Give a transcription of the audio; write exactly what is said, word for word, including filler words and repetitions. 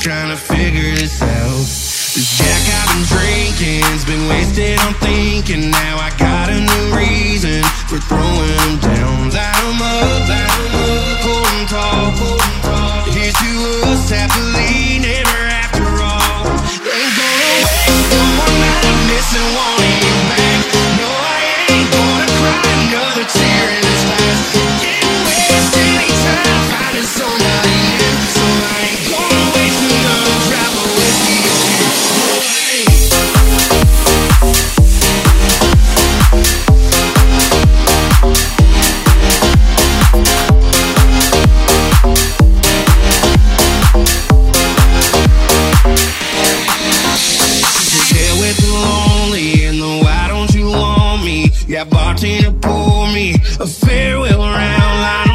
trying to figure this out. This Jack I've been drinking's been wasted on thinking. Now I got a new reason for throwing them down. Light 'em up, light 'em up, hold 'em tall, hold 'em tall. Here's to us, happily never after all. Ain't gonna waste one more night of missing wanting you back. No, I ain't gonna cry another tear in this glass. Didn't waste any time finding somebody new, so I ain't gonna waste another drop of whiskey. Yeah, bartender, pour me a farewell round line.